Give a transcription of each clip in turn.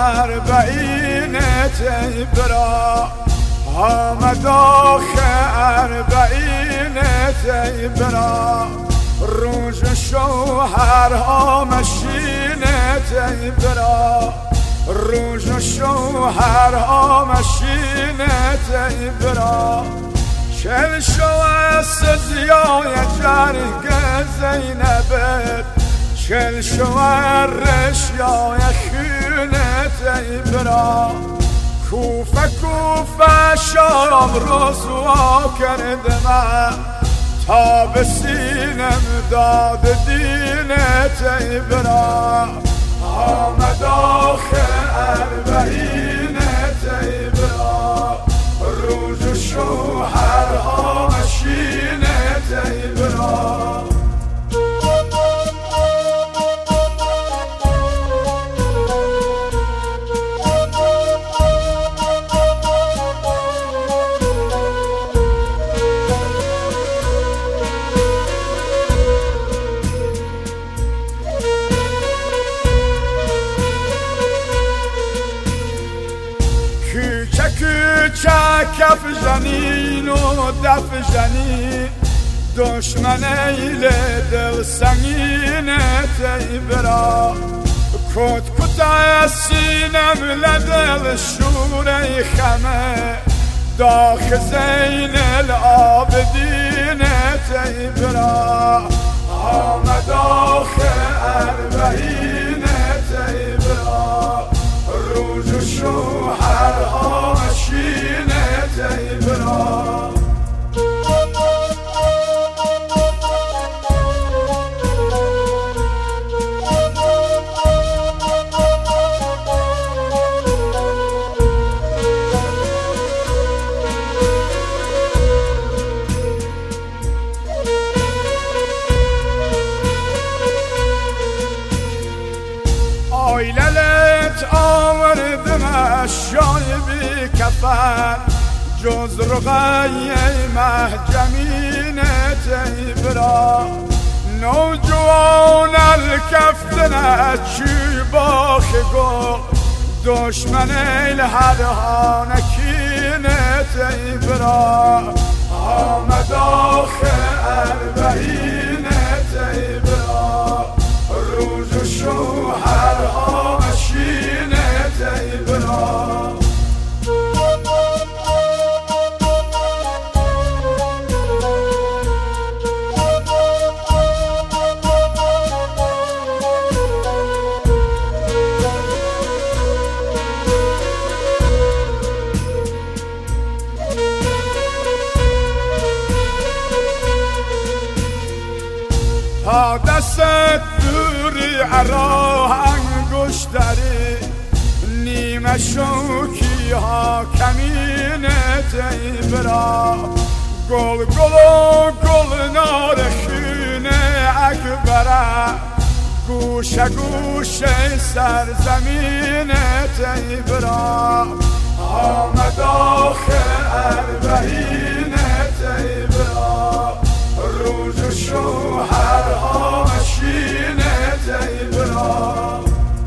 اربعین تیبرا آمد آخر اربعین تیبرا روز شوهرها مشین تیبرا روز شوهرها مشین تیبرا چل شو سزیای جرگ زینبت چل شو رشیای خونه تیبرا کوفه کوفه شام رسوا کردم تا به سینم داد دین تیبرا آمد آخر اربعین تیبرا روز شوهرها مشین تیبرا کف جنین و دف جنین دشمن ایل دل سنگین تیبرا کت کت سینم لدل شوره خمه داخ زین العابدین تیبرا آمد آخر اربعین تیبرا روز شوهرها مشین تیبرا آیللت آوردم اشیای بی کفن جز رقیه محجمین تیبرا نوجوان الکفتن چی باخ گل دشمن الهرهانکین تیبرا آمد آخر اربعین تیبرا روز شوهرها مشین تیبرا تا دستت دوری عراه انگشتری نیمه شوکی ها کمین تیبرا گل گل و گل نارخین اکبره گوشه گوشه سرزمین تیبرا آمد آخر اربعین تیبرا روز شوهرها مشین تیبرا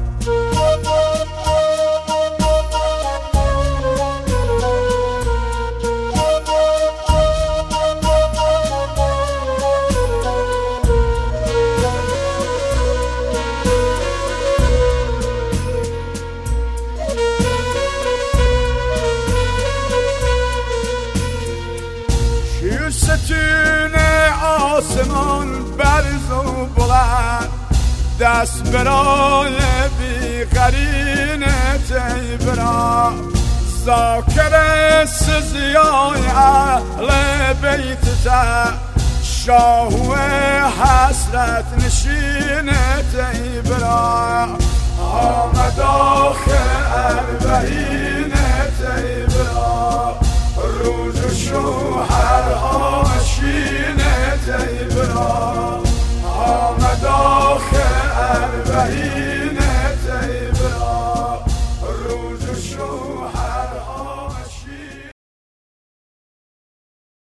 ستون آسمان برز و بلند دست برای بیقرین تیبرا ذاکر سزیای اهل بیت شاهو حسرت نشین تیبرا آمد آخر اربعین تیبرا روز شوهرها مشین تیبرا آمد آخر اربعین